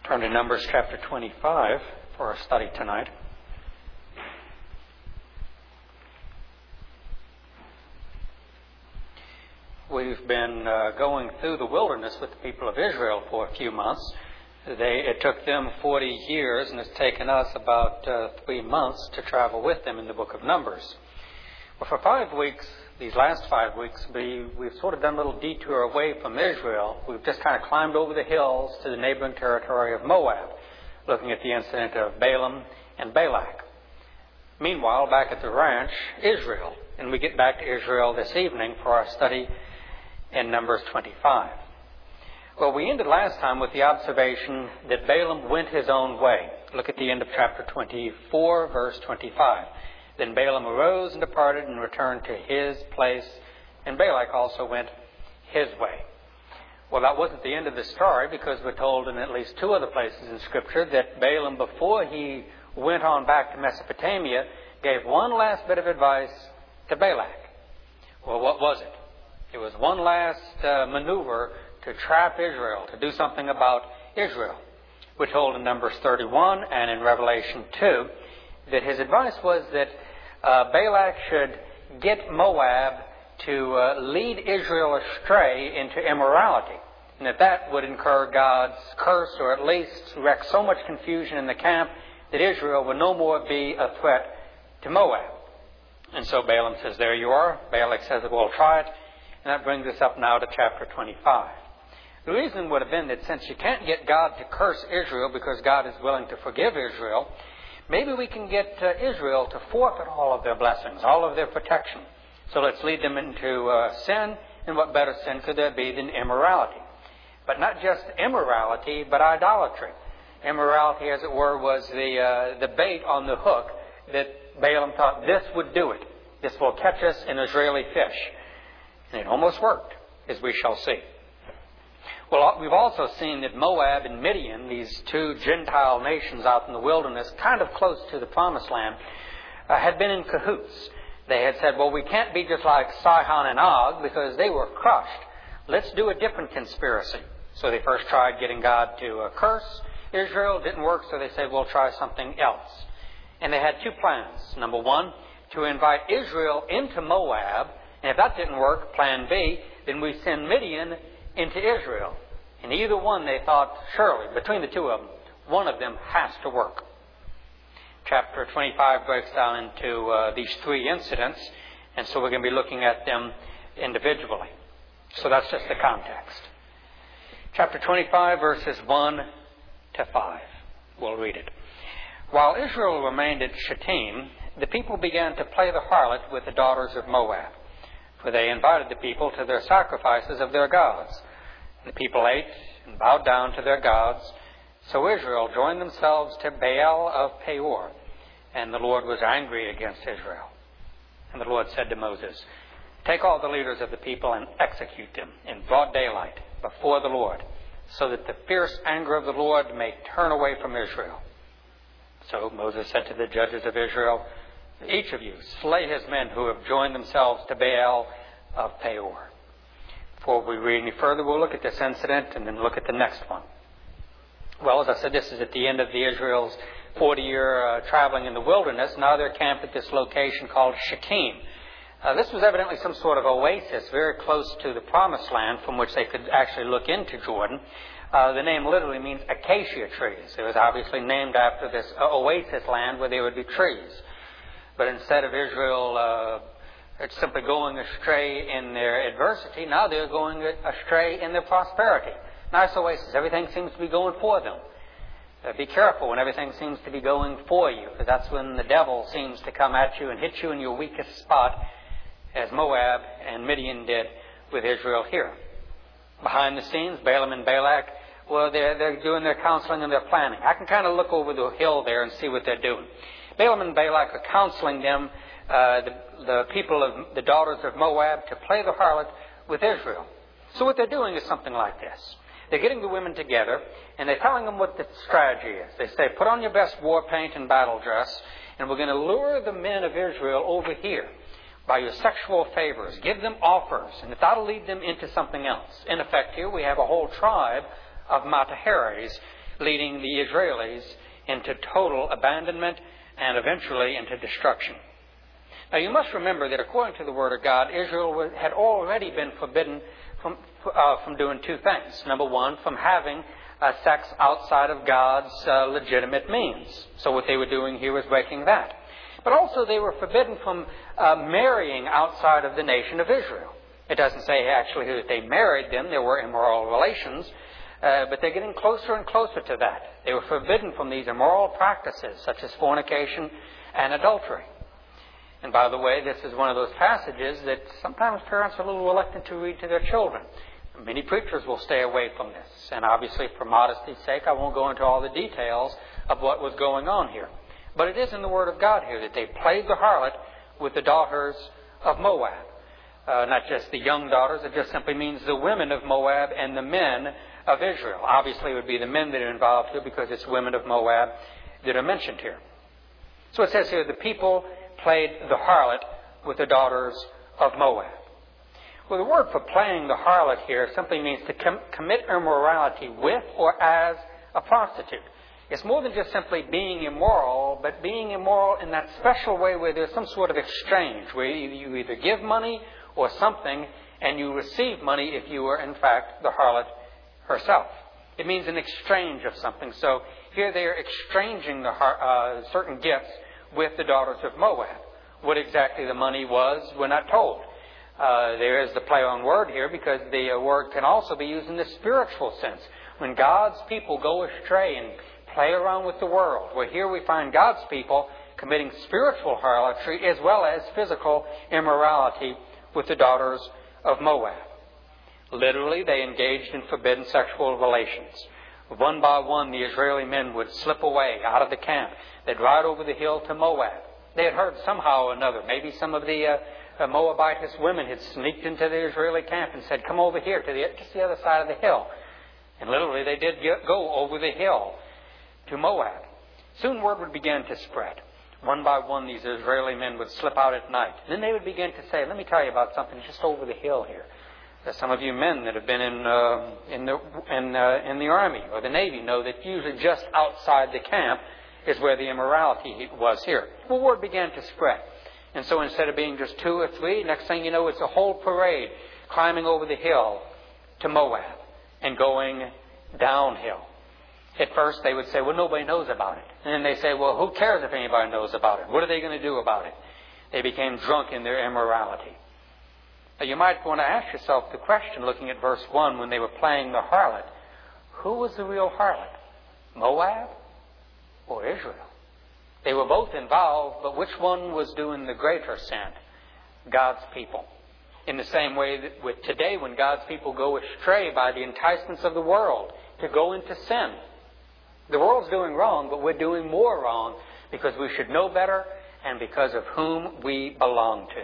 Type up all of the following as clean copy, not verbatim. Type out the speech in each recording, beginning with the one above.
Turn to Numbers chapter 25 for our study tonight. We've been going through the wilderness with the people of Israel for a few months. It took them 40 years, and it's taken us about 3 months to travel with them in the book of Numbers. Well, for 5 weeks, these last 5 weeks, we've sort of done a little detour away from Israel. We've just kind of climbed over the hills to the neighboring territory of Moab, looking at the incident of Balaam and Balak. Meanwhile, back at the ranch, Israel. And we get back to Israel this evening for our study in Numbers 25. Well, we ended last time with the observation that Balaam went his own way. Look at the end of chapter 24, verse 25. Then Balaam arose and departed and returned to his place, and Balak also went his way. Well, that wasn't the end of the story, because we're told in at least 2 other places in Scripture that Balaam, before he went on back to Mesopotamia, gave one last bit of advice to Balak. Well, what was it? It was one last maneuver to trap Israel, to do something about Israel. We're told in Numbers 31 and in Revelation 2 that his advice was that Balak should get Moab to lead Israel astray into immorality, and that would incur God's curse, or at least wreak so much confusion in the camp that Israel would no more be a threat to Moab. And so Balaam says, there you are. Balak says, we'll try it. And that brings us up now to chapter 25. The reason would have been that since you can't get God to curse Israel because God is willing to forgive Israel, maybe we can get Israel to forfeit all of their blessings, all of their protection. So let's lead them into sin, and what better sin could there be than immorality? But not just immorality, but idolatry. Immorality, as it were, was the bait on the hook that Balaam thought this would do it. This will catch us an Israeli fish. And it almost worked, as we shall see. Well, we've also seen that Moab and Midian, these 2 Gentile nations out in the wilderness, kind of close to the Promised Land, had been in cahoots. They had said, well, we can't be just like Sihon and Og because they were crushed. Let's do a different conspiracy. So they first tried getting God to curse Israel. Didn't work, so they said, we'll try something else. And they had 2 plans. Number 1, to invite Israel into Moab. And if that didn't work, plan B, then we send Midian into Israel. And either one, they thought, surely, between the 2 of them, one of them has to work. Chapter 25 breaks down into these 3 incidents, and so we're going to be looking at them individually. So that's just the context. Chapter 25, verses 1 to 5. We'll read it. While Israel remained at Shittim, the people began to play the harlot with the daughters of Moab, for they invited the people to their sacrifices of their gods. The people ate and bowed down to their gods. So Israel joined themselves to Baal of Peor, and the Lord was angry against Israel. And the Lord said to Moses, take all the leaders of the people and execute them in broad daylight before the Lord, so that the fierce anger of the Lord may turn away from Israel. So Moses said to the judges of Israel, each of you slay his men who have joined themselves to Baal of Peor. Before we read any further, we'll look at this incident and then look at the next one. Well, as I said, this is at the end of the Israel's 40-year traveling in the wilderness. Now they're camped at this location called Shittim. This was evidently some sort of oasis very close to the Promised Land from which they could actually look into Jordan. The name literally means acacia trees. It was obviously named after this oasis land where there would be trees. But instead of Israel simply going astray in their adversity, now they're going astray in their prosperity. Nice oasis. Everything seems to be going for them. Be careful when everything seems to be going for you, because that's when the devil seems to come at you and hit you in your weakest spot, as Moab and Midian did with Israel here. Behind the scenes, Balaam and Balak, well, they're doing their counseling and their planning. I can kind of look over the hill there and see what they're doing. Balaam and Balak are counseling them, the people of the daughters of Moab, to play the harlot with Israel. So what they're doing is something like this. They're getting the women together, and they're telling them what the strategy is. They say, put on your best war paint and battle dress, and we're going to lure the men of Israel over here by your sexual favors. Give them offers, and that'll lead them into something else. In effect, here we have a whole tribe of Matahares leading the Israelis into total abandonment and eventually into destruction. Now you must remember that according to the Word of God, Israel had already been forbidden from doing two things. Number one, from having sex outside of God's legitimate means. So what they were doing here was breaking that. But also they were forbidden from marrying outside of the nation of Israel. It doesn't say actually that they married them. There were immoral relations. But they're getting closer and closer to that. They were forbidden from these immoral practices such as fornication and adultery. And by the way, this is one of those passages that sometimes parents are a little reluctant to read to their children. Many preachers will stay away from this. And obviously, for modesty's sake, I won't go into all the details of what was going on here. But it is in the Word of God here that they played the harlot with the daughters of Moab. Not just the young daughters, it just simply means the women of Moab and the men of Israel. Obviously, it would be the men that are involved here because it's women of Moab that are mentioned here. So it says here, the people played the harlot with the daughters of Moab. Well, the word for playing the harlot here simply means to commit immorality with or as a prostitute. It's more than just simply being immoral, but being immoral in that special way where there's some sort of exchange, where you either give money or something, and you receive money if you are, in fact, the harlot herself. It means an exchange of something. So here they are exchanging certain gifts with the daughters of Moab. What exactly the money was, we're not told. There is the play on word here because the word can also be used in the spiritual sense. When God's people go astray and play around with the world, where here we find God's people committing spiritual harlotry as well as physical immorality with the daughters of Moab. Literally, they engaged in forbidden sexual relations. One by one, the Israeli men would slip away out of the camp. They'd ride over the hill to Moab. They had heard somehow or another, maybe some of the Moabitess women had sneaked into the Israeli camp and said, come over here to just the other side of the hill. And literally, they did go over the hill to Moab. Soon word would begin to spread. One by one, these Israeli men would slip out at night. And then they would begin to say, let me tell you about something just over the hill here. Some of you men that have been in the Army or the Navy know that usually just outside the camp is where the immorality was here. Well, word began to spread. And so instead of being just 2 or 3, next thing you know, it's a whole parade climbing over the hill to Moab and going downhill. At first they would say, well, nobody knows about it. And then they say, well, who cares if anybody knows about it? What are they going to do about it? They became drunk in their immorality. Now, you might want to ask yourself the question, looking at verse 1, when they were playing the harlot, who was the real harlot? Moab or Israel? They were both involved, but which one was doing the greater sin? God's people. In the same way that with today, when God's people go astray by the enticements of the world to go into sin. The world's doing wrong, but we're doing more wrong because we should know better and because of whom we belong to.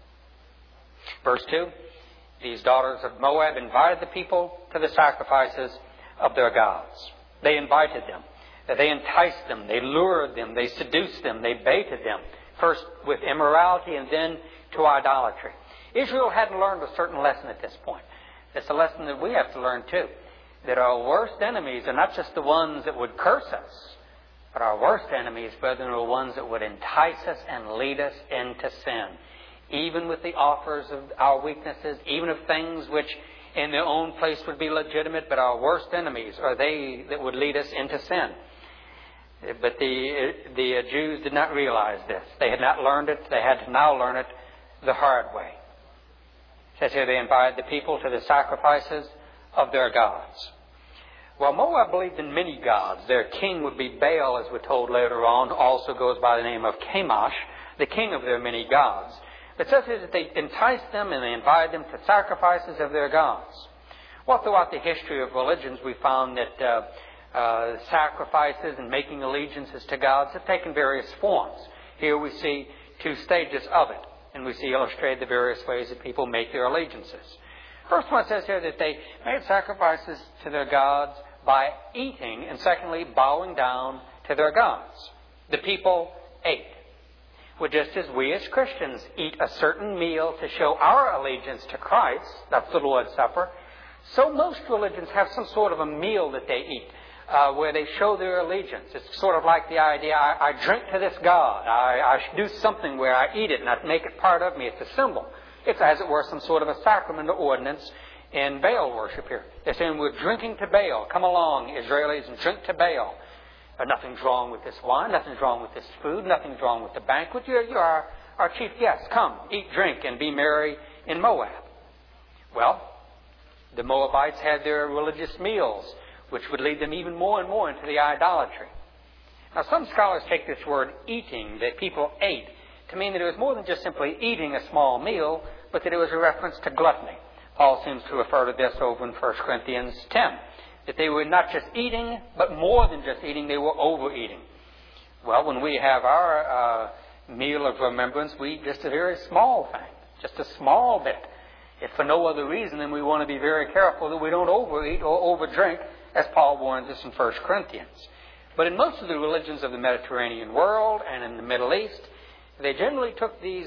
Verse 2, these daughters of Moab invited the people to the sacrifices of their gods. They invited them. They enticed them. They lured them. They seduced them. They baited them. First with immorality and then to idolatry. Israel hadn't learned a certain lesson at this point. It's a lesson that we have to learn too. That our worst enemies are not just the ones that would curse us, but our worst enemies, brethren, are the ones that would entice us and lead us into sin. Even with the offers of our weaknesses, even of things which in their own place would be legitimate, but our worst enemies are they that would lead us into sin. But the Jews did not realize this. They had not learned it. They had to now learn it the hard way. It says here they invited the people to the sacrifices of their gods. While Moab believed in many gods, their king would be Baal, as we're told later on, also goes by the name of Chemosh, the king of their many gods. It says here that they enticed them and they invited them to sacrifices of their gods. Well, throughout the history of religions, we found that sacrifices and making allegiances to gods have taken various forms. Here we see 2 stages of it, and we see illustrated the various ways that people make their allegiances. First one says here that they made sacrifices to their gods by eating, and secondly, bowing down to their gods. The people ate. Well, just as we as Christians eat a certain meal to show our allegiance to Christ, that's the Lord's Supper, so most religions have some sort of a meal that they eat. where they show their allegiance. It's sort of like the idea, I drink to this God. I should do something where I eat it and I make it part of me. It's a symbol. It's, as it were, some sort of a sacrament or ordinance in Baal worship here. They're saying, we're drinking to Baal. Come along, Israelis, and drink to Baal. Nothing's wrong with this wine. Nothing's wrong with this food. Nothing's wrong with the banquet. You are our chief guests. Come, eat, drink, and be merry in Moab. Well, the Moabites had their religious meals, which would lead them even more and more into the idolatry. Now, some scholars take this word eating, that people ate, to mean that it was more than just simply eating a small meal, but that it was a reference to gluttony. Paul seems to refer to this over in 1 Corinthians 10, that they were not just eating, but more than just eating, they were overeating. Well, when we have our meal of remembrance, we eat just a very small thing, just a small bit. If for no other reason, then we want to be very careful that we don't overeat or overdrink, as Paul warns us in 1 Corinthians. But in most of the religions of the Mediterranean world and in the Middle East, they generally took these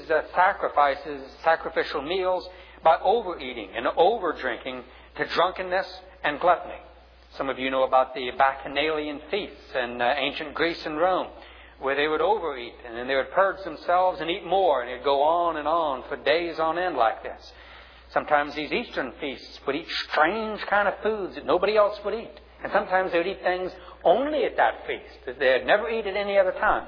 sacrificial meals, by overeating and overdrinking to drunkenness and gluttony. Some of you know about the Bacchanalian feasts in ancient Greece and Rome, where they would overeat and then they would purge themselves and eat more, and it would go on and on for days on end like this. Sometimes these Eastern feasts would eat strange kind of foods that nobody else would eat. And sometimes they would eat things only at that feast that they had never eaten at any other time.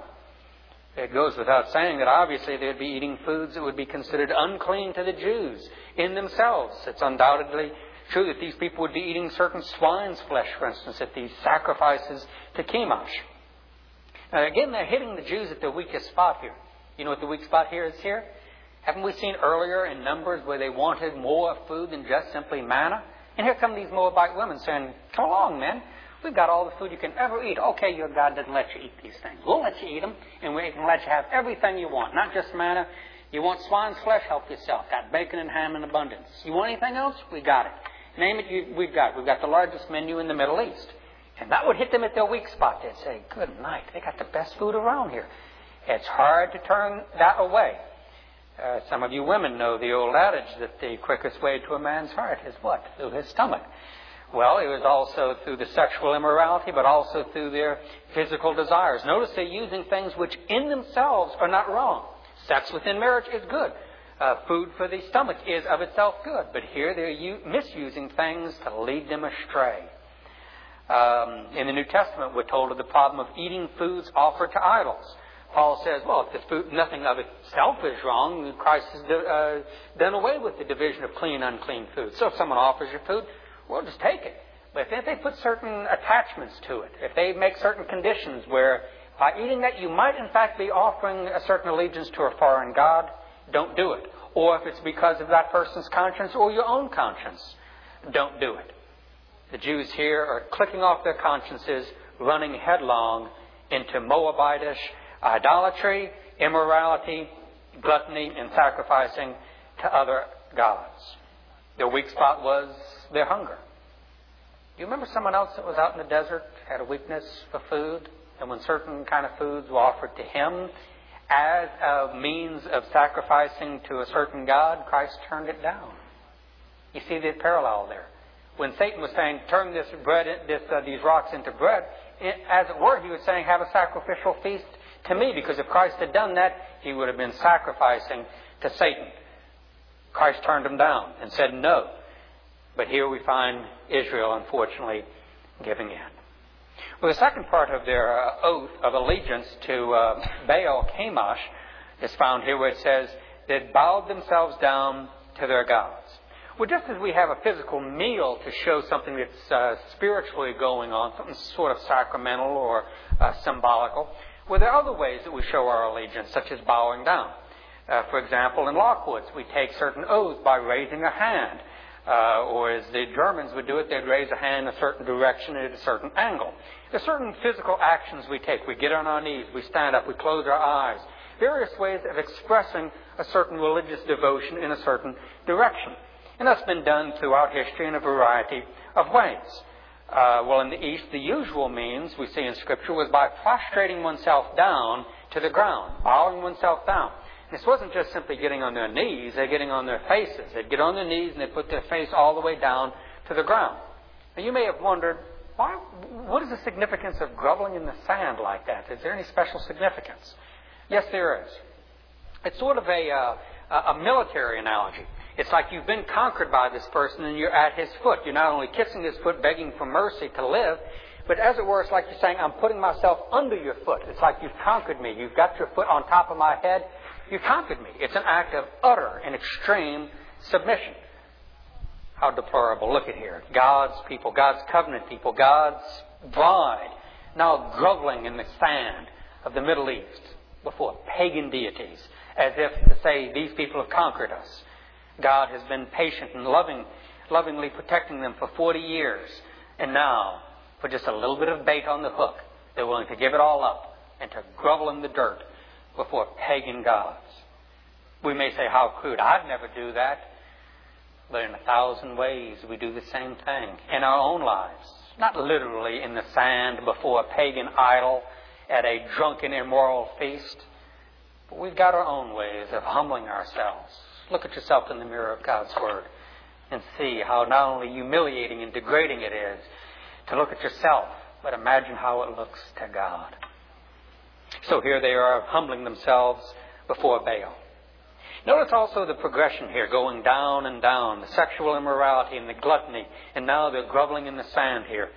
It goes without saying that obviously they would be eating foods that would be considered unclean to the Jews in themselves. It's undoubtedly true that these people would be eating certain swine's flesh, for instance, at these sacrifices to Chemosh. Now again, they're hitting the Jews at their weakest spot here. You know what the weak spot here is here? Haven't we seen earlier in Numbers where they wanted more food than just simply manna? And here come these Moabite women saying, come along, men. We've got all the food you can ever eat. Okay, your God doesn't let you eat these things. We'll let you eat them, and we can let you have everything you want, not just manna. You want swine's flesh? Help yourself. Got bacon and ham in abundance. You want anything else? We got it. Name it, we've got it. We've got the largest menu in the Middle East. And that would hit them at their weak spot. They'd say, good night, they got the best food around here. It's hard to turn that away. Some of you women know the old adage that the quickest way to a man's heart is what? Through his stomach. Well, it was also through the sexual immorality, but also through their physical desires. Notice they're using things which in themselves are not wrong. Sex within marriage is good. Food for the stomach is of itself good. But here they're misusing things to lead them astray. In the New Testament, we're told of the problem of eating foods offered to idols. Paul says, well, if the food, nothing of itself is wrong, then Christ has done away with the division of clean and unclean food. So if someone offers you food, well, just take it. But if they put certain attachments to it, if they make certain conditions where by eating that you might in fact be offering a certain allegiance to a foreign god, don't do it. Or if it's because of that person's conscience or your own conscience, don't do it. The Jews here are clicking off their consciences, running headlong into Moabitish idolatry, immorality, gluttony, and sacrificing to other gods. Their weak spot was their hunger. Do you remember someone else that was out in the desert, had a weakness for food, and when certain kind of foods were offered to him as a means of sacrificing to a certain god, Christ turned it down? You see the parallel there. When Satan was saying, turn this bread, these rocks into bread, as it were, he was saying, have a sacrificial feast to me, because if Christ had done that, he would have been sacrificing to Satan. Christ turned him down and said no. But here we find Israel, unfortunately, giving in. Well, the second part of their oath of allegiance to Baal Chemosh is found here, where it says they bowed themselves down to their gods. Well, just as we have a physical meal to show something that's spiritually going on, something sort of sacramental or symbolical, well, there are other ways that we show our allegiance, such as bowing down. For example, in Lockwoods, we take certain oaths by raising a hand. Or as the Germans would do it, they'd raise a hand in a certain direction at a certain angle. There are certain physical actions we take. We get on our knees, we stand up, we close our eyes. Various ways of expressing a certain religious devotion in a certain direction. And that's been done throughout history in a variety of ways. Well, in the East, the usual means we see in Scripture was by prostrating oneself down to the ground, bowing oneself down. This wasn't just simply getting on their knees, they're getting on their faces. They'd get on their knees and they'd put their face all the way down to the ground. Now you may have wondered, what is the significance of groveling in the sand like that? Is there any special significance? Yes, there is. It's sort of a military analogy. It's like you've been conquered by this person and you're at his foot. You're not only kissing his foot, begging for mercy to live, but as it were, it's like you're saying, I'm putting myself under your foot. It's like you've conquered me. You've got your foot on top of my head. You've conquered me. It's an act of utter and extreme submission. How deplorable. Look at here. God's people, God's covenant people, God's bride, now groveling in the sand of the Middle East before pagan deities, as if to say, these people have conquered us. God has been patient and lovingly protecting them for 40 years. And now, for just a little bit of bait on the hook, they're willing to give it all up and to grovel in the dirt before pagan gods. We may say, how crude. I'd never do that. But in 1,000 ways, we do the same thing in our own lives. Not literally in the sand before a pagan idol at a drunken, immoral feast. But we've got our own ways of humbling ourselves. Look at yourself in the mirror of God's Word and see how not only humiliating and degrading it is to look at yourself, but imagine how it looks to God. So here they are humbling themselves before Baal. Notice also the progression here, going down and down, the sexual immorality and the gluttony, and now they're groveling in the sand here.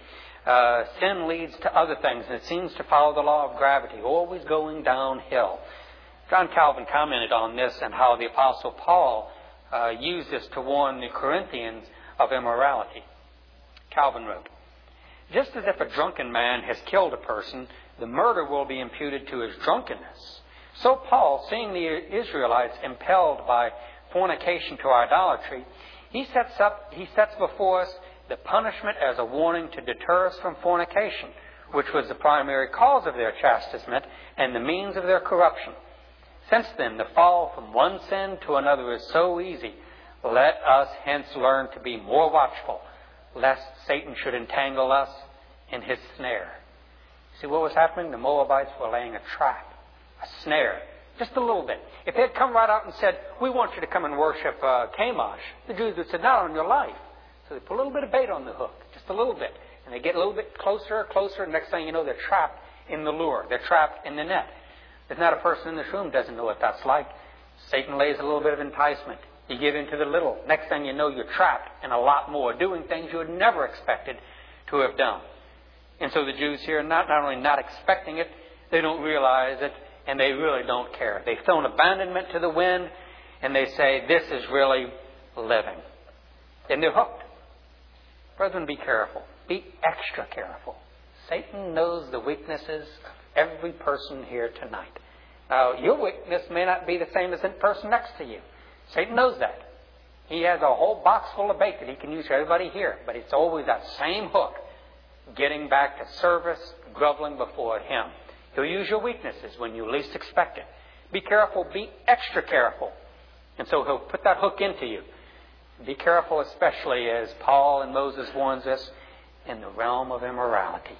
Sin leads to other things, and it seems to follow the law of gravity, always going downhill. John Calvin commented on this and how the Apostle Paul used this to warn the Corinthians of immorality. Calvin wrote, just as if a drunken man has killed a person, the murder will be imputed to his drunkenness. So Paul, seeing the Israelites impelled by fornication to idolatry, he sets before us the punishment as a warning to deter us from fornication, which was the primary cause of their chastisement and the means of their corruption. Since then, the fall from one sin to another is so easy. Let us hence learn to be more watchful, lest Satan should entangle us in his snare. See what was happening? The Moabites were laying a trap, a snare, just a little bit. If they had come right out and said, we want you to come and worship Chemosh, the Jews would have said, not on your life. So they put a little bit of bait on the hook, just a little bit. And they get a little bit closer, and next thing you know, they're trapped in the lure. They're trapped in the net. There's not a person in this room who doesn't know what that's like. Satan lays a little bit of enticement. You give in to the little. Next thing you know, you're trapped in a lot more, doing things you had never expected to have done. And so the Jews here are not only not expecting it, they don't realize it, and they really don't care. They've thrown abandonment to the wind, and they say, this is really living. And they're hooked. Brethren, be careful. Be extra careful. Satan knows the weaknesses of every person here tonight. Now, your weakness may not be the same as the person next to you. Satan knows that. He has a whole box full of bait that he can use for everybody here, but it's always that same hook, getting back to service, groveling before him. He'll use your weaknesses when you least expect it. Be careful, be extra careful. And so he'll put that hook into you. Be careful, especially as Paul and Moses warns us, in the realm of immorality.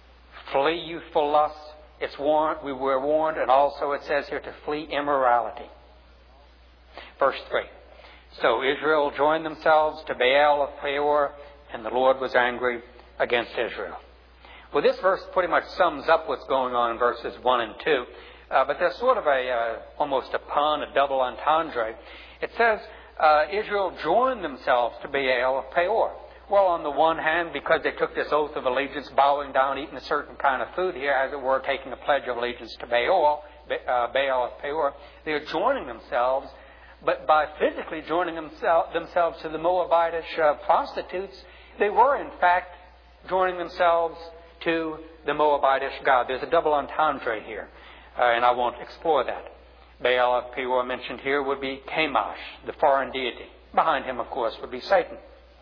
Flee youthful lusts. We were warned, and also it says here to flee immorality. Verse 3. So Israel joined themselves to Baal of Peor, and the Lord was angry against Israel. Well, this verse pretty much sums up what's going on in verses 1 and 2. But there's sort of almost a pun, a double entendre. It says Israel joined themselves to Baal of Peor. Well, on the one hand, because they took this oath of allegiance, bowing down, eating a certain kind of food here, as it were, taking a pledge of allegiance to Baal of Peor, they're joining themselves, but by physically joining themselves to the Moabitish prostitutes, they were, in fact, joining themselves to the Moabitish god. There's a double entendre here, and I won't explore that. Baal of Peor mentioned here would be Chemosh, the foreign deity. Behind him, of course, would be Satan.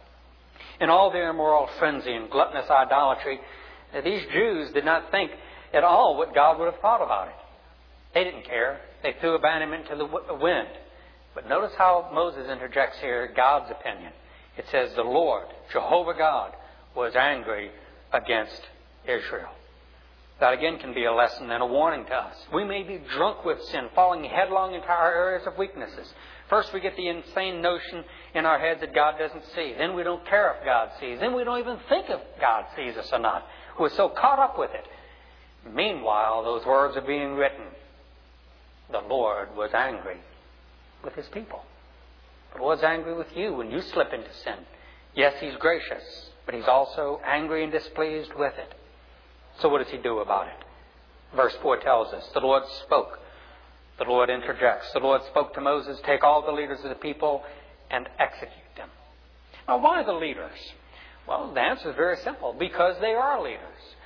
In all their immoral frenzy and gluttonous idolatry, these Jews did not think at all what God would have thought about it. They didn't care. They threw abandonment to the wind. But notice how Moses interjects here God's opinion. It says the Lord, Jehovah God, was angry against Israel. That again can be a lesson and a warning to us. We may be drunk with sin, falling headlong into our areas of weaknesses. First we get the insane notion in our heads that God doesn't see. Then we don't care if God sees. Then we don't even think if God sees us or not. We're so caught up with it. Meanwhile, those words are being written. The Lord was angry with His people. The Lord's angry with you when you slip into sin. Yes, He's gracious, but He's also angry and displeased with it. So what does He do about it? Verse 4 tells us, the Lord spoke. The Lord interjects. The Lord spoke to Moses, take all the leaders of the people and execute them. Now, why the leaders? Well, the answer is very simple. Because they are leaders.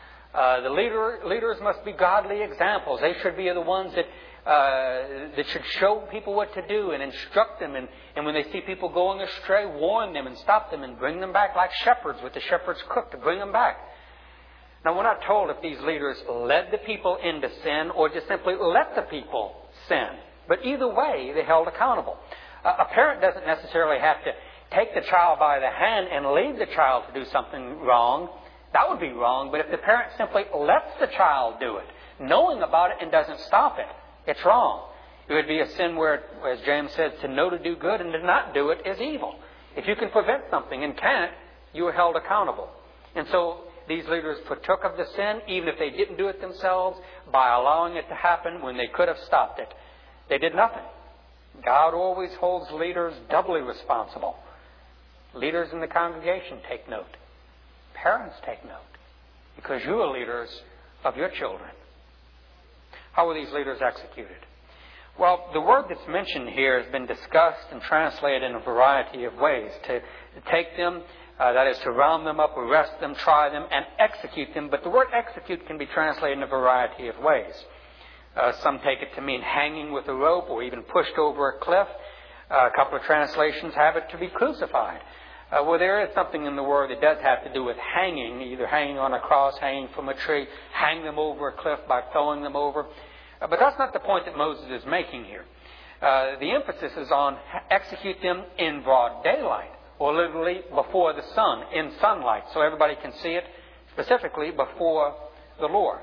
The leaders must be godly examples. They should be the ones that should show people what to do and instruct them. And when they see people going astray, warn them and stop them and bring them back like shepherds with the shepherd's crook to bring them back. Now, we're not told if these leaders led the people into sin or just simply let the people sin. But either way, they're held accountable. A parent doesn't necessarily have to take the child by the hand and lead the child to do something wrong. That would be wrong. But if the parent simply lets the child do it, knowing about it and doesn't stop it, it's wrong. It would be a sin where, as James says, to know to do good and to not do it is evil. If you can prevent something and can't, you are held accountable. And so these leaders partook of the sin, even if they didn't do it themselves, by allowing it to happen when they could have stopped it. They did nothing. God always holds leaders doubly responsible. Leaders in the congregation take note. Parents take note. Because you are leaders of your children. How were these leaders executed? Well, the word that's mentioned here has been discussed and translated in a variety of ways. To take them, that is to round them up, arrest them, try them, and execute them. But the word execute can be translated in a variety of ways. Some take it to mean hanging with a rope or even pushed over a cliff. A couple of translations have it to be crucified. Well, there is something in the word that does have to do with hanging, either hanging on a cross, hanging from a tree, hang them over a cliff by throwing them over. But that's not the point that Moses is making here. The emphasis is on execute them in broad daylight, or literally before the sun, in sunlight, so everybody can see it, specifically before the Lord.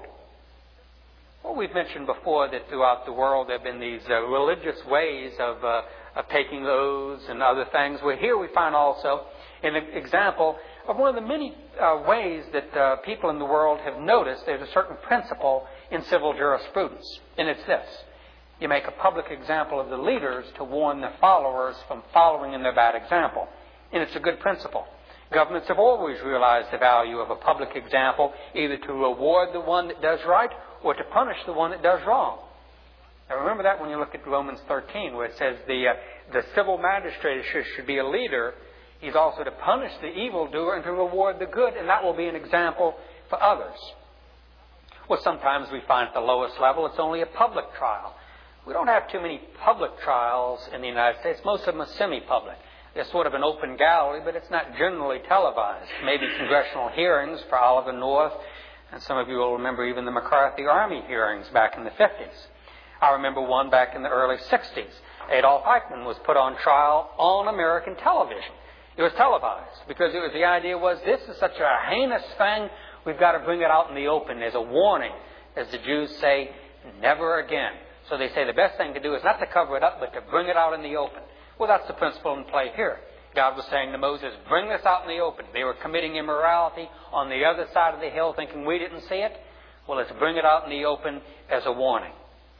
Well, we've mentioned before that throughout the world there have been these religious ways of taking oaths and other things. Well, here we find also an example of one of the many ways that people in the world have noticed there's a certain principle in civil jurisprudence. And it's this. You make a public example of the leaders to warn the followers from following in their bad example. And it's a good principle. Governments have always realized the value of a public example, either to reward the one that does right or to punish the one that does wrong. Now remember that when you look at Romans 13, where it says the civil magistrate should be a leader. He's also to punish the evildoer and to reward the good, and that will be an example for others. Well, sometimes we find at the lowest level it's only a public trial. We don't have too many public trials in the United States. Most of them are semi-public. They're sort of an open gallery, but it's not generally televised. Maybe congressional hearings for Oliver North, and some of you will remember even the McCarthy Army hearings back in the 50s. I remember one back in the early 60s. Adolf Eichmann was put on trial on American television. It was televised because the idea was this is such a heinous thing, we've got to bring it out in the open. There's a warning, as the Jews say, never again. So they say the best thing to do is not to cover it up, but to bring it out in the open. Well, that's the principle in play here. God was saying to Moses, bring this out in the open. They were committing immorality on the other side of the hill thinking we didn't see it. Well, let's bring it out in the open as a warning.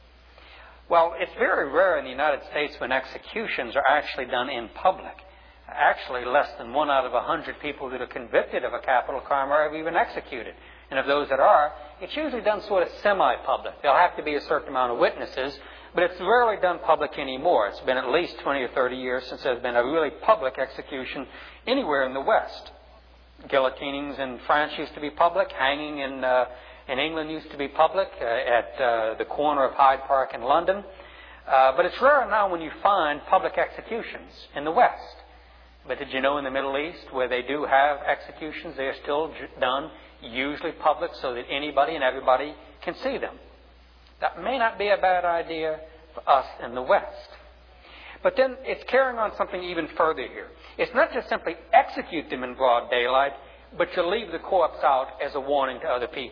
Well, it's very rare in the United States when executions are actually done in public. Actually, less than 1 out of 100 people that are convicted of a capital crime are ever even executed. And of those that are, it's usually done sort of semi-public. There'll have to be a certain amount of witnesses, but it's rarely done public anymore. It's been at least 20 or 30 years since there's been a really public execution anywhere in the West. Guillotinings in France used to be public. Hanging in England used to be public at the corner of Hyde Park in London. But it's rare now when you find public executions in the West. But did you know in the Middle East, where they do have executions, they are still done, usually public, so that anybody and everybody can see them. That may not be a bad idea for us in the West. But then it's carrying on something even further here. It's not just simply execute them in broad daylight, but you leave the corpse out as a warning to other people.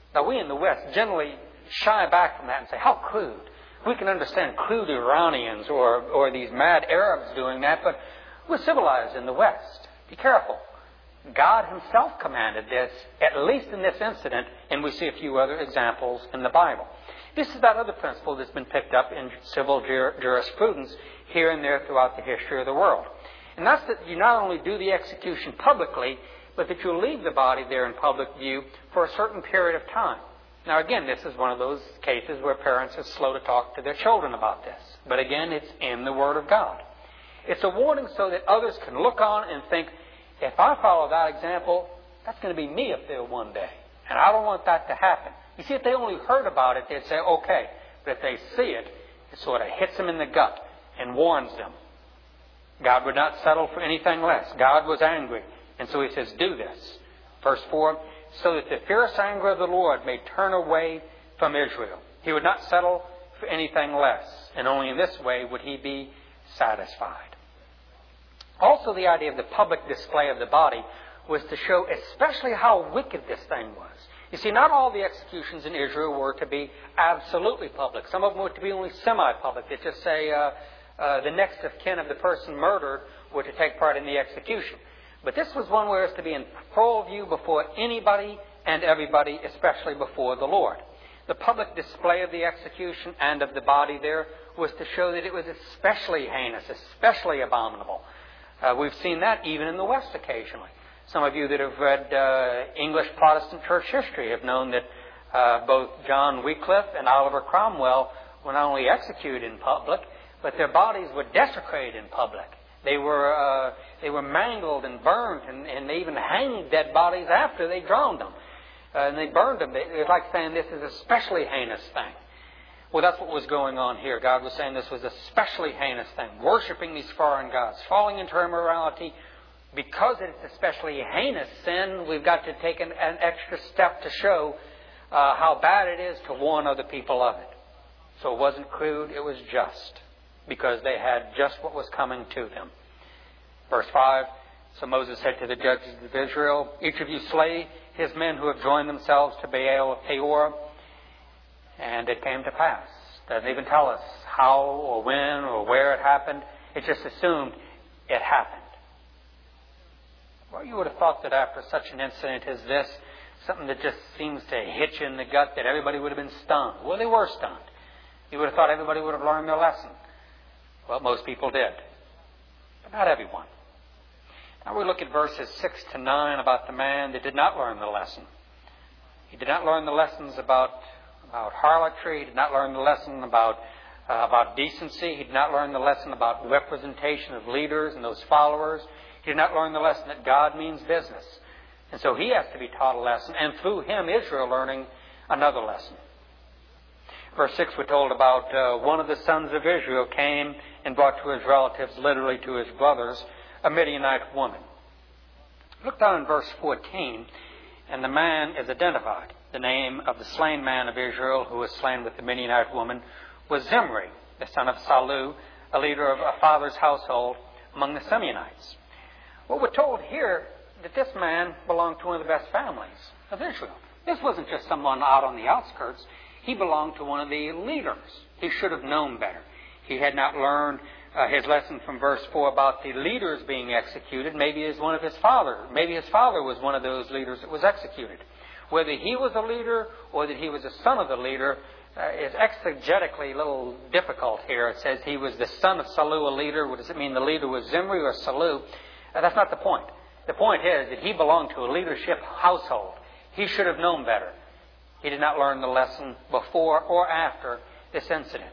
Now, we in the West generally shy back from that and say, how crude. We can understand crude Iranians or these mad Arabs doing that, but we're civilized in the West. Be careful. God Himself commanded this, at least in this incident, and we see a few other examples in the Bible. This is that other principle that's been picked up in civil jurisprudence here and there throughout the history of the world. And that's that you not only do the execution publicly, but that you leave the body there in public view for a certain period of time. Now again, this is one of those cases where parents are slow to talk to their children about this. But again, it's in the Word of God. It's a warning so that others can look on and think, if I follow that example, that's going to be me up there one day. And I don't want that to happen. You see, if they only heard about it, they'd say, okay. But if they see it, it sort of hits them in the gut and warns them. God would not settle for anything less. God was angry. And so He says, do this. Verse 4, so that the fierce anger of the Lord may turn away from Israel. He would not settle for anything less. And only in this way would He be satisfied. Also, the idea of the public display of the body was to show especially how wicked this thing was. You see, not all the executions in Israel were to be absolutely public. Some of them were to be only semi-public. They just say the next of kin of the person murdered were to take part in the execution. But this was one where it was to be in full view before anybody and everybody, especially before the Lord. The public display of the execution and of the body there was to show that it was especially heinous, especially abominable. We've seen that even in the West occasionally. Some of you that have read English Protestant church history have known that both John Wycliffe and Oliver Cromwell were not only executed in public, but their bodies were desecrated in public. They were mangled and burnt, and they even hanged dead bodies after they drowned them. And they burned them. It was like saying this is a especially heinous thing. Well, that's what was going on here. God was saying this was a especially heinous thing. Worshipping these foreign gods, falling into immorality. Because it's a especially heinous sin, we've got to take an extra step to show how bad it is to warn other people of it. So it wasn't crude, it was just. Because they had just what was coming to them. Verse 5, so Moses said to the judges of Israel, each of you slay his men who have joined themselves to Baal of Peor. And it came to pass. Doesn't even tell us how or when or where it happened. It just assumed it happened. Well, you would have thought that after such an incident as this, something that just seems to hit you in the gut, that everybody would have been stunned. Well, they were stunned. You would have thought everybody would have learned their lesson. Well, most people did. But not everyone. Now we look at verses 6 to 9 about the man that did not learn the lesson. He did not learn the lessons about harlotry. He did not learn the lesson about decency. He did not learn the lesson about representation of leaders and those followers. He did not learn the lesson that God means business. And so he has to be taught a lesson. And through him, Israel learning another lesson. Verse 6, we're told about one of the sons of Israel came and brought to his relatives, literally to his brothers, a Midianite woman. Look down in verse 14, and the man is identified. The name of the slain man of Israel who was slain with the Midianite woman was Zimri, the son of Salu, a leader of a father's household among the Simeonites. Well, we're told here that this man belonged to one of the best families of Israel. This wasn't just someone out on the outskirts. He belonged to one of the leaders. He should have known better. He had not learned his lesson from verse 4 about the leaders being executed. Maybe as one of his father. Maybe his father was one of those leaders that was executed. Whether he was a leader or that he was a son of the leader is exegetically a little difficult here. It says he was the son of Salu, a leader. What does it mean the leader was Zimri or Salu? That's not the point. The point is that he belonged to a leadership household. He should have known better. He did not learn the lesson before or after this incident.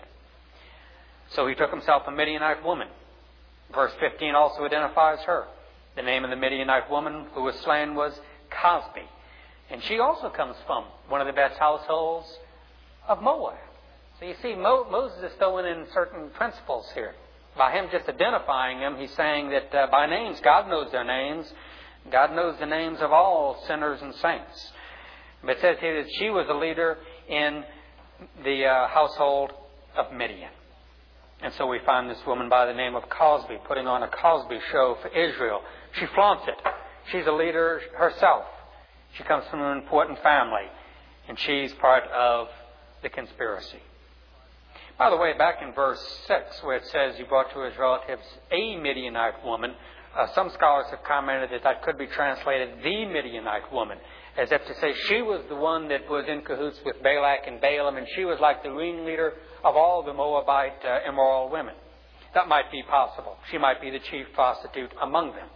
So he took himself a Midianite woman. Verse 15 also identifies her. The name of the Midianite woman who was slain was Cosbi. And she also comes from one of the best households of Moab. So you see, Moses is throwing in certain principles here. By him just identifying them, he's saying that by names, God knows their names. God knows the names of all sinners and saints. But it says here that she was a leader in the household of Midian. And so we find this woman by the name of Cosbi putting on a Cosbi show for Israel. She flaunts it. She's a leader herself. She comes from an important family. And she's part of the conspiracy. By the way, back in verse 6, where it says he brought to his relatives a Midianite woman, some scholars have commented that that could be translated the Midianite woman, as if to say she was the one that was in cahoots with Balak and Balaam, and she was like the ringleader of all the Moabite immoral women. That might be possible. She might be the chief prostitute among them.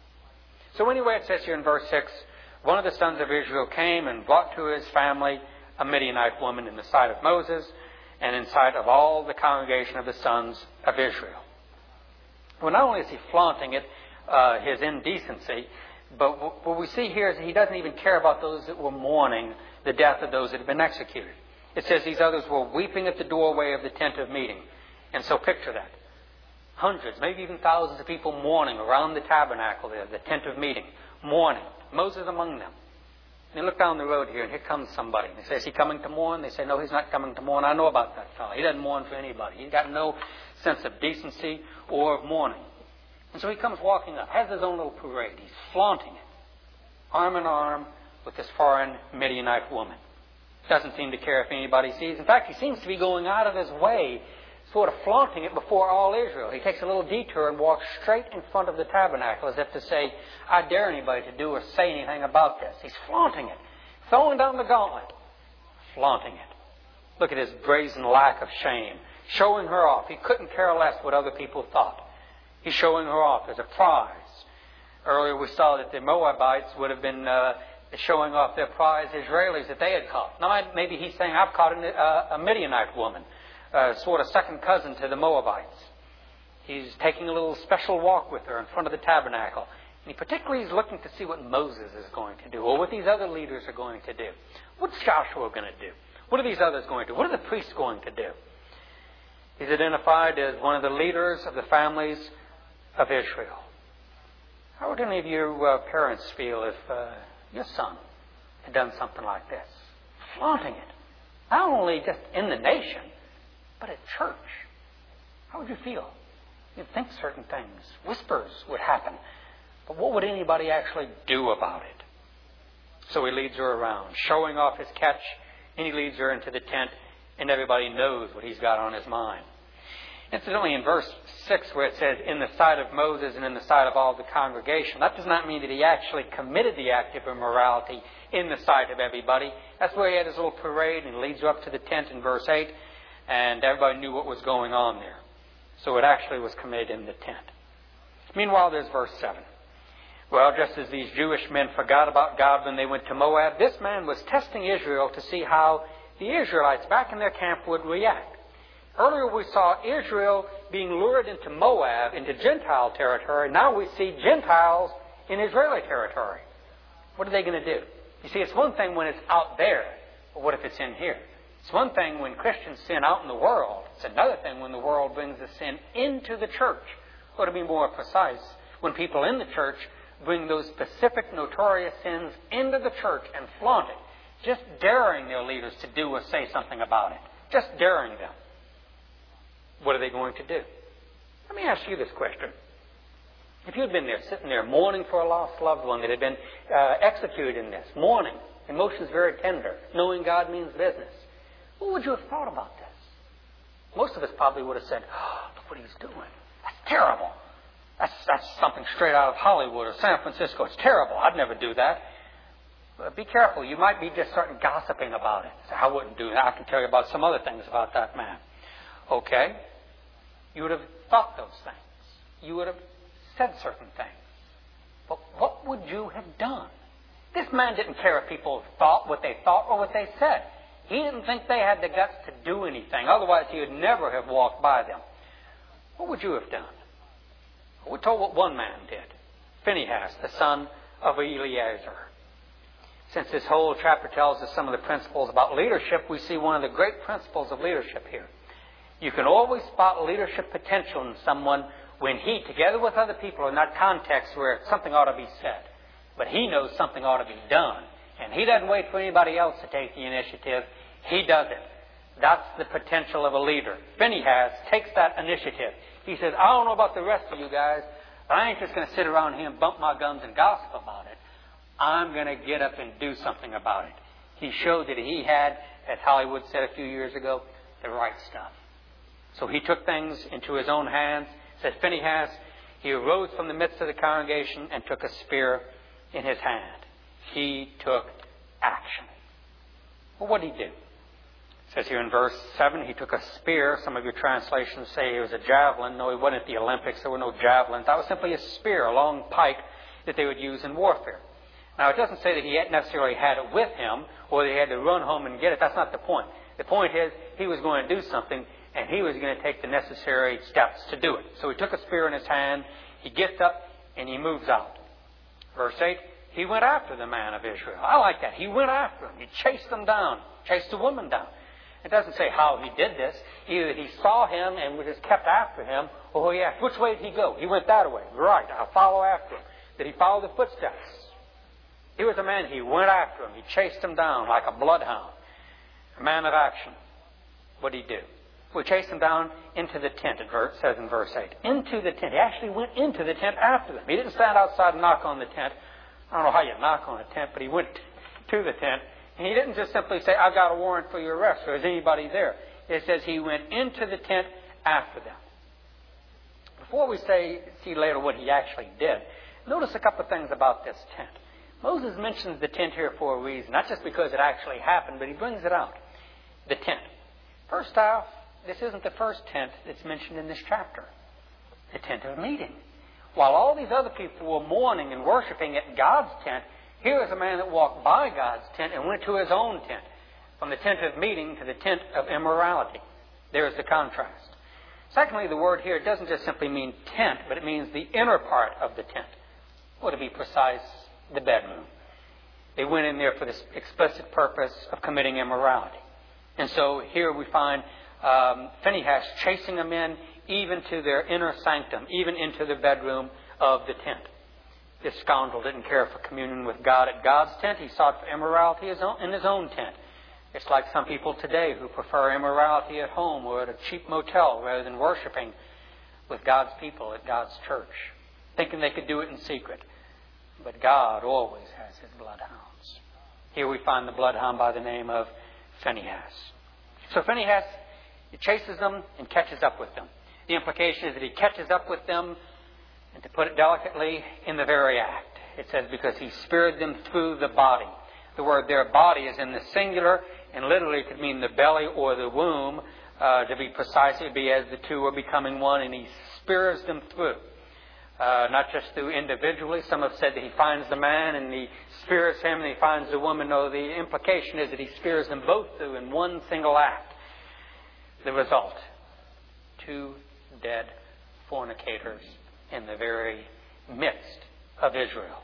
So anyway, it says here in verse 6, one of the sons of Israel came and brought to his family a Midianite woman in the sight of Moses and in sight of all the congregation of the sons of Israel. Well, not only is he flaunting it, his indecency, but what we see here is he doesn't even care about those that were mourning the death of those that had been executed. It says these others were weeping at the doorway of the tent of meeting. And so picture that. Hundreds, maybe even thousands of people mourning around the tabernacle there, the tent of meeting, mourning. Moses among them. And they look down the road here, and here comes somebody. And they say, is he coming to mourn? They say, no, he's not coming to mourn. I know about that fellow. He doesn't mourn for anybody. He's got no sense of decency or of mourning. And so he comes walking up, has his own little parade. He's flaunting it, arm in arm with this foreign Midianite woman. Doesn't seem to care if anybody sees. In fact, he seems to be going out of his way, sort of flaunting it before all Israel. He takes a little detour and walks straight in front of the tabernacle as if to say, I dare anybody to do or say anything about this. He's flaunting it, throwing down the gauntlet, flaunting it. Look at his brazen lack of shame, showing her off. He couldn't care less what other people thought. He's showing her off as a prize. Earlier we saw that the Moabites would have been showing off their prize Israelis that they had caught. Now maybe he's saying, I've caught a Midianite woman, sort of second cousin to the Moabites. He's taking a little special walk with her in front of the tabernacle. And he particularly is looking to see what Moses is going to do, or what these other leaders are going to do. What's Joshua going to do? What are these others going to do? What are the priests going to do? He's identified as one of the leaders of the families of Israel. How would any of your parents feel if your son had done something like this? Flaunting it. Not only just in the nation, but at church. How would you feel? You'd think certain things. Whispers would happen. But what would anybody actually do about it? So he leads her around, showing off his catch, and he leads her into the tent, and everybody knows what he's got on his mind. Incidentally, in verse 6, where it says, in the sight of Moses and in the sight of all the congregation, that does not mean that he actually committed the act of immorality in the sight of everybody. That's where he had his little parade, and he leads her up to the tent in verse 8, and everybody knew what was going on there. So it actually was committed in the tent. Meanwhile, there's verse 7. Well, just as these Jewish men forgot about God when they went to Moab, this man was testing Israel to see how the Israelites back in their camp would react. Earlier we saw Israel being lured into Moab, into Gentile territory. Now we see Gentiles in Israeli territory. What are they going to do? You see, it's one thing when it's out there, but what if it's in here? It's one thing when Christians sin out in the world. It's another thing when the world brings the sin into the church. Or to be more precise, when people in the church bring those specific notorious sins into the church and flaunt it, just daring their leaders to do or say something about it. Just daring them. What are they going to do? Let me ask you this question. If you had been there, sitting there, mourning for a lost loved one that had been executed in this, mourning, emotions very tender, knowing God means business, what would you have thought about this? Most of us probably would have said, oh, look what he's doing. That's terrible. That's something straight out of Hollywood or San Francisco. It's terrible. I'd never do that. But be careful. You might be just starting gossiping about it. So I wouldn't do that. I can tell you about some other things about that man. Okay. You would have thought those things. You would have said certain things. But what would you have done? This man didn't care if people thought what they thought or what they said. He didn't think they had the guts to do anything. Otherwise, he would never have walked by them. What would you have done? We're told what one man did. Phinehas, the son of Eleazar. Since this whole chapter tells us some of the principles about leadership, we see one of the great principles of leadership here. You can always spot leadership potential in someone when he, together with other people, are in that context where something ought to be said. But he knows something ought to be done. And he doesn't wait for anybody else to take the initiative. He does it. That's the potential of a leader. Phinehas takes that initiative. He says, I don't know about the rest of you guys, but I ain't just going to sit around here and bump my gums and gossip about it. I'm going to get up and do something about it. He showed that he had, as Hollywood said a few years ago, the right stuff. So he took things into his own hands. It says Phinehas, he arose from the midst of the congregation and took a spear in his hand. He took action. Well, what did he do? It says here in verse 7, he took a spear. Some of your translations say it was a javelin. No, it wasn't at the Olympics. There were no javelins. That was simply a spear, a long pike that they would use in warfare. Now, it doesn't say that he necessarily had it with him or that he had to run home and get it. That's not the point. The point is he was going to do something, and he was going to take the necessary steps to do it. So he took a spear in his hand, he gets up, and he moves out. Verse 8, he went after the man of Israel. I like that. He went after him. He chased them down, chased the woman down. It doesn't say how he did this. Either he saw him and just kept after him, or he asked, which way did he go? He went that way. Right, I'll follow after him. Did he follow the footsteps? He was a man, he went after him. He chased him down like a bloodhound. A man of action. What did he do? Well, he chased him down into the tent, it says in verse 8. Into the tent. He actually went into the tent after them. He didn't stand outside and knock on the tent. I don't know how you knock on a tent, but he went to the tent. And he didn't just simply say, I've got a warrant for your arrest, or is anybody there? It says he went into the tent after them. Before we see later what he actually did, notice a couple of things about this tent. Moses mentions the tent here for a reason, not just because it actually happened, but he brings it out. The tent. First off, this isn't the first tent that's mentioned in this chapter. The tent of meeting. While all these other people were mourning and worshiping at God's tent, here is a man that walked by God's tent and went to his own tent. From the tent of meeting to the tent of immorality. There's the contrast. Secondly, the word here doesn't just simply mean tent, but it means the inner part of the tent. Or to be precise, the bedroom. They went in there for this explicit purpose of committing immorality. And so here we find Phinehas chasing them in even to their inner sanctum, even into the bedroom of the tent. This scoundrel didn't care for communion with God at God's tent. He sought for immorality in his own tent. It's like some people today who prefer immorality at home or at a cheap motel rather than worshiping with God's people at God's church, thinking they could do it in secret. But God always has his bloodhounds. Here we find the bloodhound by the name of Phinehas. So Phinehas, he chases them and catches up with them. The implication is that he catches up with them, and to put it delicately, in the very act. It says because he speared them through the body. The word there, body, is in the singular, and literally it could mean the belly or the womb. To be precise, it would be as the two are becoming one, and he spears them through. Not just through individually. Some have said that he finds the man and he spears him and he finds the woman. No, the implication is that he spears them both through in one single act. The result, 2 dead fornicators in the very midst of Israel.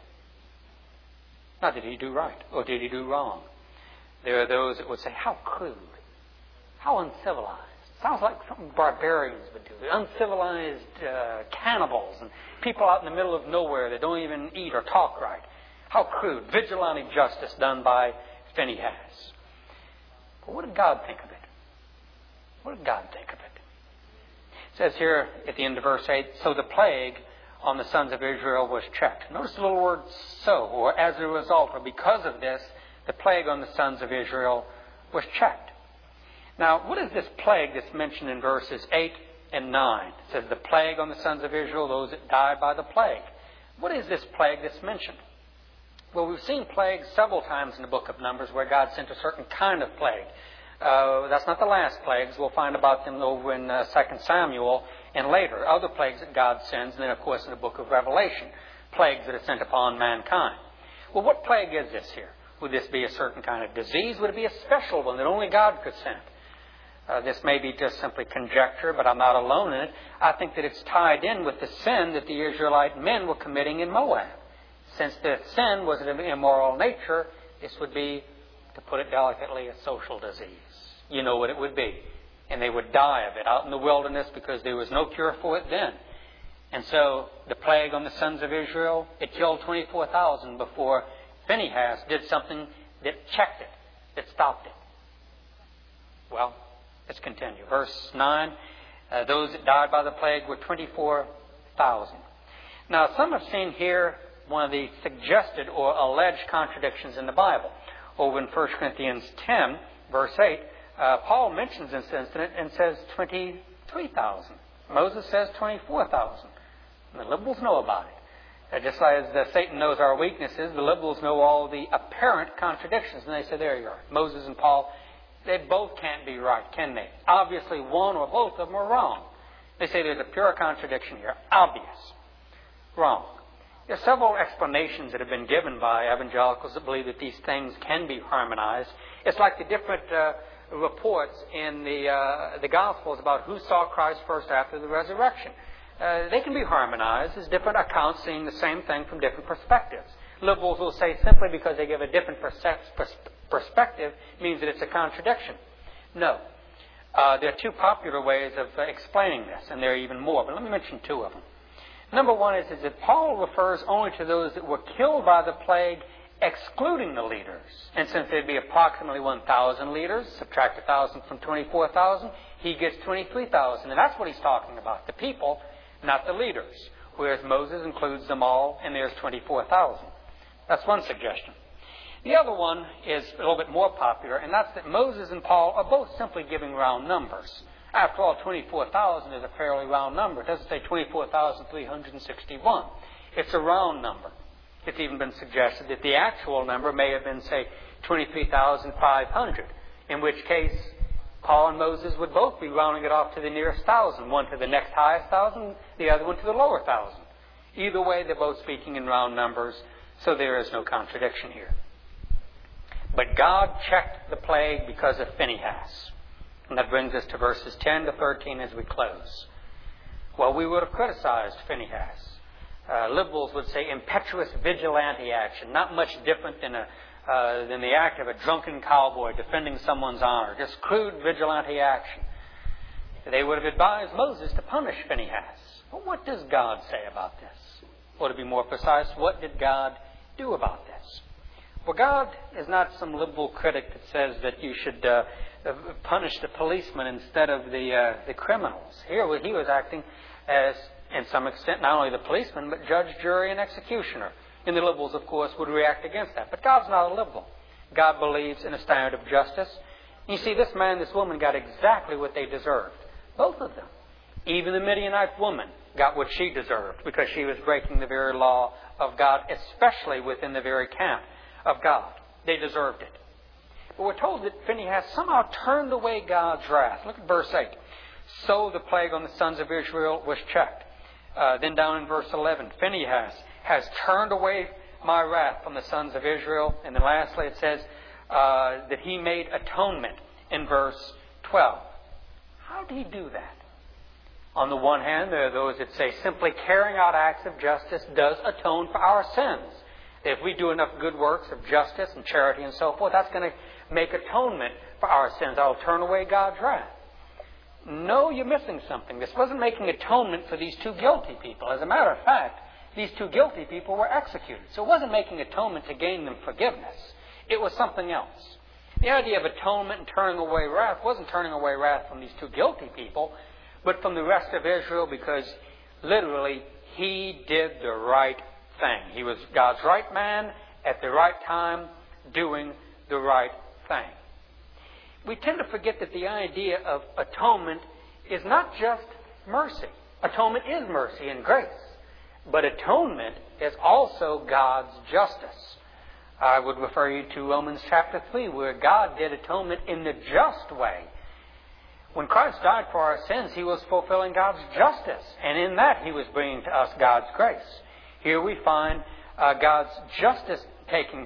Now, did he do right or did he do wrong? There are those that would say, how crude, how uncivilized. Sounds like something barbarians would do. Uncivilized cannibals and people out in the middle of nowhere that don't even eat or talk right. How crude. Vigilante justice done by Phinehas. But what did God think of it? What did God think of it? It says here at the end of verse 8, so the plague on the sons of Israel was checked. Notice the little word so, or as a result, or because of this, the plague on the sons of Israel was checked. Now, what is this plague that's mentioned in verses 8 and 9? It says the plague on the sons of Israel, those that died by the plague. What is this plague that's mentioned? Well, we've seen plagues several times in the book of Numbers where God sent a certain kind of plague. That's not the last plagues. We'll find about them over in 2 Samuel and later. Other plagues that God sends, and then, of course, in the book of Revelation, plagues that are sent upon mankind. Well, what plague is this here? Would this be a certain kind of disease? Would it be a special one that only God could send? This may be just simply conjecture, but I'm not alone in it. I think that it's tied in with the sin that the Israelite men were committing in Moab. Since the sin was of an immoral nature, this would be, to put it delicately, a social disease. You know what it would be. And they would die of it out in the wilderness because there was no cure for it then. And so the plague on the sons of Israel, it killed 24,000 before Phinehas did something that checked it, that stopped it. Well, let's continue. Verse 9, those that died by the plague were 24,000. Now, some have seen here one of the suggested or alleged contradictions in the Bible. Over in 1 Corinthians 10, verse 8, Paul mentions this incident and says 23,000. Moses says 24,000. The liberals know about it. Just as Satan knows our weaknesses, the liberals know all the apparent contradictions. And they say, there you are. Moses and Paul, they both can't be right, can they? Obviously, one or both of them are wrong. They say there's a pure contradiction here. Obvious. Wrong. There are several explanations that have been given by evangelicals that believe that these things can be harmonized. It's like the different reports in the Gospels about who saw Christ first after the resurrection. They can be harmonized as different accounts seeing the same thing from different perspectives. Liberals will say simply because they give a different perspective means that it's a contradiction. No. There are two popular ways of explaining this, and there are even more, but let me mention two of them. Number one is that Paul refers only to those that were killed by the plague, excluding the leaders. And since there'd be approximately 1,000 leaders, subtract 1,000 from 24,000, he gets 23,000. And that's what he's talking about, the people, not the leaders. Whereas Moses includes them all, and there's 24,000. That's one suggestion. The other one is a little bit more popular, and that's that Moses and Paul are both simply giving round numbers. After all, 24,000 is a fairly round number. It doesn't say 24,361. It's a round number. It's even been suggested that the actual number may have been, say, 23,500, in which case Paul and Moses would both be rounding it off to the nearest 1,000, one to the next highest 1,000, the other one to the lower 1,000. Either way, they're both speaking in round numbers, so there is no contradiction here. But God checked the plague because of Phinehas. And that brings us to verses 10 to 13 as we close. Well, we would have criticized Phinehas. Liberals would say impetuous vigilante action, not much different than the act of a drunken cowboy defending someone's honor, just crude vigilante action. They would have advised Moses to punish Phinehas. But what does God say about this? Or to be more precise, what did God do about this? Well, God is not some liberal critic that says that you should punish the policeman instead of the criminals. Here he was acting as, in some extent, not only the policeman, but judge, jury, and executioner. And the liberals, of course, would react against that. But God's not a liberal. God believes in a standard of justice. You see, this man and this woman got exactly what they deserved. Both of them. Even the Midianite woman got what she deserved because she was breaking the very law of God, especially within the very camp of God. They deserved it. But we're told that Phinehas somehow turned away God's wrath. Look at verse 8. So the plague on the sons of Israel was checked. Then down in verse 11, Phinehas has turned away my wrath from the sons of Israel. And then lastly it says that he made atonement in verse 12. How did he do that? On the one hand, there are those that say simply carrying out acts of justice does atone for our sins. If we do enough good works of justice and charity and so forth, that's going to make atonement for our sins. That will turn away God's wrath. No, you're missing something. This wasn't making atonement for these two guilty people. As a matter of fact, these two guilty people were executed. So it wasn't making atonement to gain them forgiveness. It was something else. The idea of atonement and turning away wrath wasn't turning away wrath from these two guilty people, but from the rest of Israel, because literally he did the right thing. He was God's right man at the right time doing the right thing. We tend to forget that the idea of atonement is not just mercy. Atonement is mercy and grace. But atonement is also God's justice. I would refer you to Romans chapter 3, where God did atonement in the just way. When Christ died for our sins, He was fulfilling God's justice. And in that, He was bringing to us God's grace. Here we find God's justice taking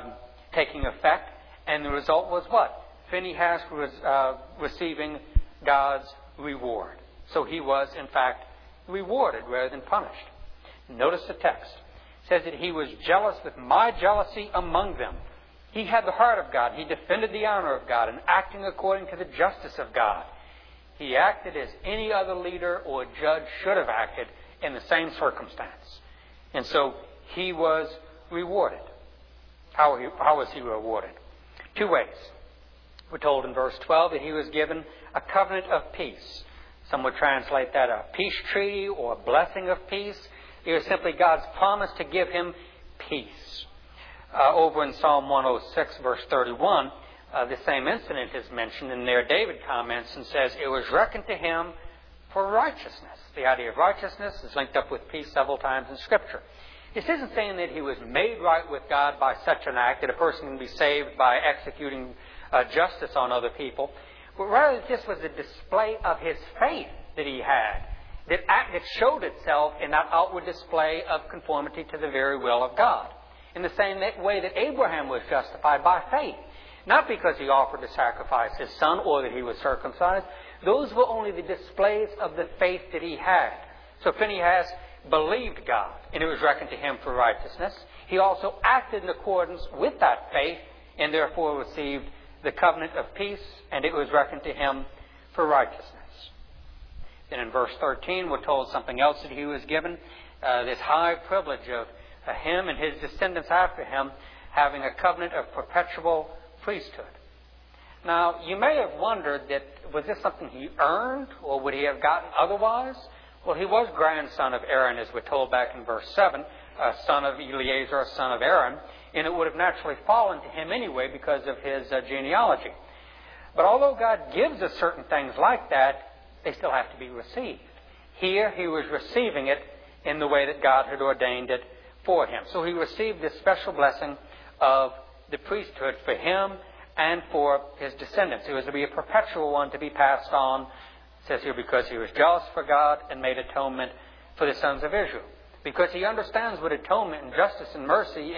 effect. And the result was what? Phinehas was receiving God's reward. So he was, in fact, rewarded rather than punished. Notice the text. It says that he was jealous with my jealousy among them. He had the heart of God. He defended the honor of God and acting according to the justice of God. He acted as any other leader or judge should have acted in the same circumstance. And so he was rewarded. How was he rewarded? Two ways. We're told in verse 12 that he was given a covenant of peace. Some would translate that a peace treaty or a blessing of peace. It was simply God's promise to give him peace. Over in Psalm 106, verse 31, the same incident is mentioned, and there David comments and says, it was reckoned to him for righteousness. The idea of righteousness is linked up with peace several times in Scripture. This isn't saying that he was made right with God by such an act, that a person can be saved by executing justice on other people, but rather this was a display of his faith that he had, that showed itself in that outward display of conformity to the very will of God. In the same way that Abraham was justified by faith, not because he offered to sacrifice his son or that he was circumcised. Those were only the displays of the faith that he had. So Phinehas believed God, and it was reckoned to him for righteousness. He also acted in accordance with that faith, and therefore received the covenant of peace, and it was reckoned to him for righteousness. Then in verse 13, we're told something else that he was given, this high privilege of him and his descendants after him having a covenant of perpetual priesthood. Now, you may have wondered that was this something he earned, or would he have gotten otherwise? Well, he was grandson of Aaron, as we're told back in verse 7, son of Eleazar, son of Aaron, and it would have naturally fallen to him anyway because of his genealogy. But although God gives us certain things like that, they still have to be received. Here, he was receiving it in the way that God had ordained it for him. So he received this special blessing of the priesthood for him and for his descendants. It was to be a perpetual one to be passed on, it says here, because he was jealous for God and made atonement for the sons of Israel. Because he understands what atonement and justice and mercy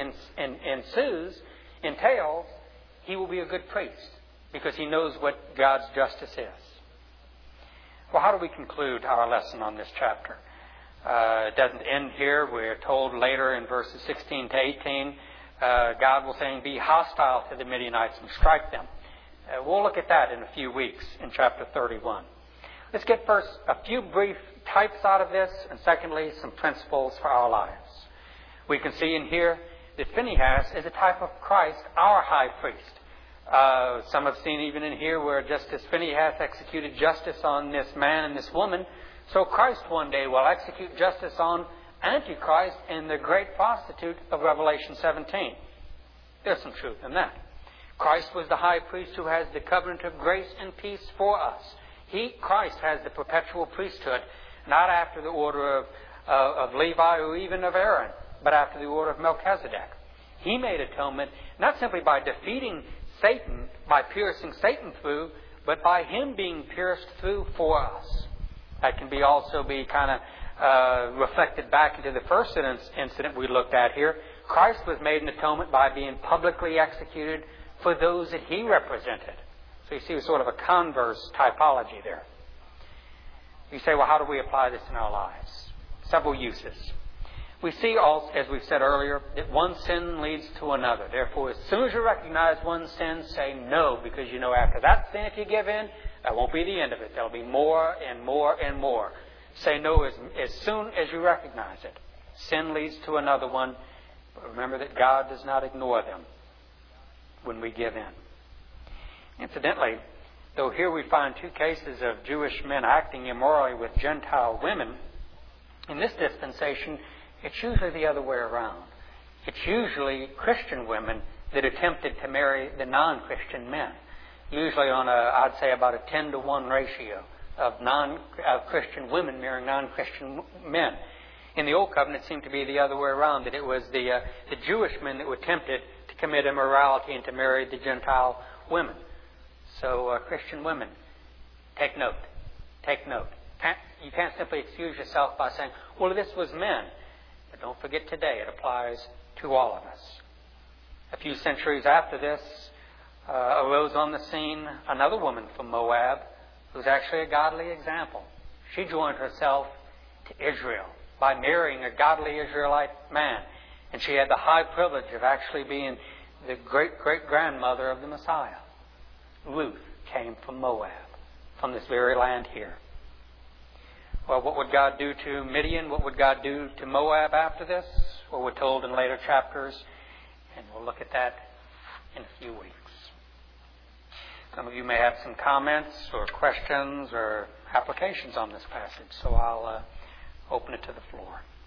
entails, he will be a good priest because he knows what God's justice is. Well, how do we conclude our lesson on this chapter? It doesn't end here. We're told later in verses 16 to 18, God will say, be hostile to the Midianites and strike them. We'll look at that in a few weeks in chapter 31. Let's get first a few brief types out of this, and secondly, some principles for our lives. We can see in here that Phinehas is a type of Christ, our high priest. Some have seen even in here where just as Phinehas executed justice on this man and this woman, so Christ one day will execute justice on Antichrist and the great prostitute of Revelation 17. There's some truth in that. Christ was the high priest who has the covenant of grace and peace for us. Christ has the perpetual priesthood, not after the order of Levi or even of Aaron, but after the order of Melchizedek. He made atonement not simply by defeating Satan, by piercing Satan through, but by him being pierced through for us. That can also be kind of reflected back into the first incident we looked at here. Christ was made an atonement by being publicly executed for those that he represented. So you see sort of a converse typology there. You say, well, how do we apply this in our lives? Several uses. We see also, as we've said earlier, that one sin leads to another. Therefore, as soon as you recognize one sin, say no, because you know after that sin, if you give in, that won't be the end of it. There'll be more and more and more. Say no as soon as you recognize it. Sin leads to another one, but remember that God does not ignore them when we give in. Incidentally, though here we find two cases of Jewish men acting immorally with Gentile women, in this dispensation, it's usually the other way around. It's usually Christian women that attempted to marry the non-Christian men. Usually on I'd say about a 10-to-1 ratio of Christian women marrying non-Christian men. In the Old Covenant, it seemed to be the other way around, that it was the Jewish men that were tempted to commit immorality and to marry the Gentile women. So Christian women, take note. Take note. You can't simply excuse yourself by saying, well, this was men. But don't forget today, it applies to all of us. A few centuries after this, arose on the scene another woman from Moab who's actually a godly example. She joined herself to Israel by marrying a godly Israelite man. And she had the high privilege of actually being the great-great-grandmother of the Messiah. Ruth came from Moab, from this very land here. Well, what would God do to Midian? What would God do to Moab after this? Well, we're told in later chapters, and we'll look at that in a few weeks. Some of you may have some comments or questions or applications on this passage, so I'll open it to the floor.